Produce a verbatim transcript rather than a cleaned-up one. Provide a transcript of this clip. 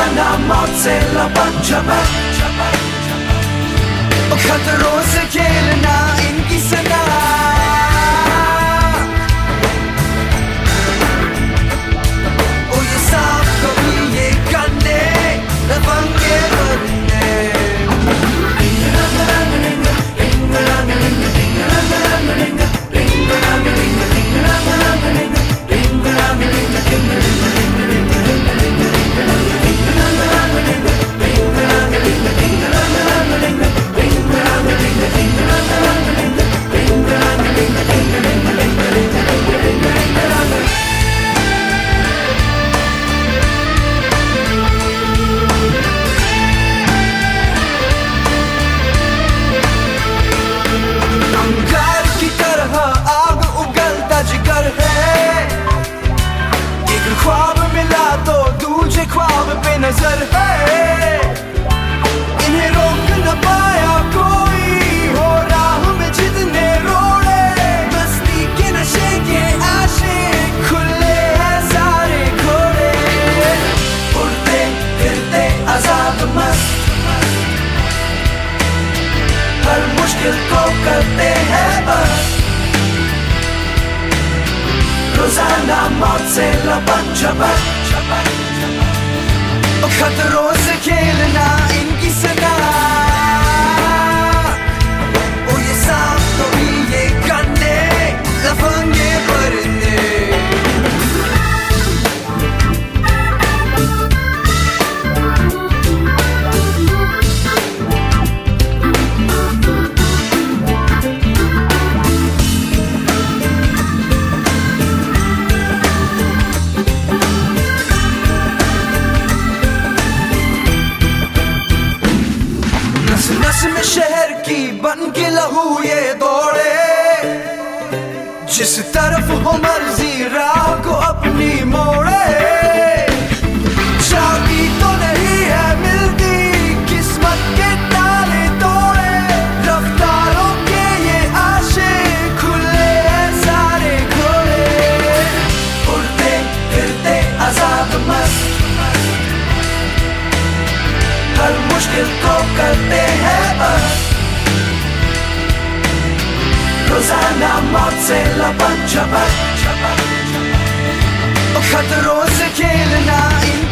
रोजाना मौत से लपट झपट, खतरों से खेलना इनकी सदा। ओ ये सांप कभी ये कंडे लफंगे बनने। नजर है इन्हें रोक न पाया कोई, हो राह में जितने रोड़े, मस्ती के नशे के आशे खुले हैं सारे घोड़े। उड़ते फिरते आजाद मस्त, हर मुश्किल को करते हैं बस। रोजाना मौत से लपट झपट, खतरों से खेलना इनकी सदा। ओ ये सांप कभी ये कंडे लफंगे परिंदे। नस में शहर की बन के लहू ये दौड़े, जिस तरफ हो मर्जी राह को अपनी मोड़े। चाबी तो नहीं है मिलती, किस्मत के ताले तोड़े, रफ्तारों के ये आशे खुले हैं सारे घोड़े। उड़ते फिरते आजाद मस्त, हर मुश्किल को करते हैं बस। रोजाना मौत से लपट झपट, खतरों से खेलना इन